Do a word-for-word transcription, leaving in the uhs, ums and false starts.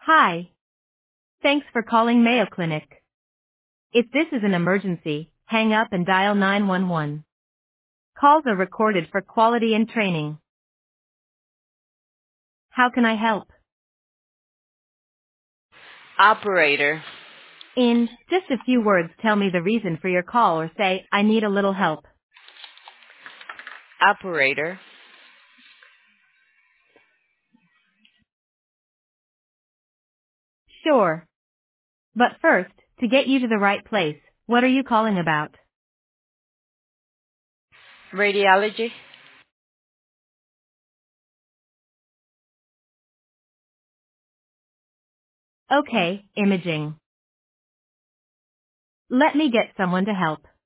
Hi. Thanks for calling Mayo Clinic. If this is an emergency, hang up and dial nine one one. Calls are recorded for quality and training. How can I help? Operator. In just a few words, tell me the reason for your call or say, I need a little help. Operator. Sure. But first, to get you to the right place, what are you calling about? Radiology. Okay, imaging. Let me get someone to help.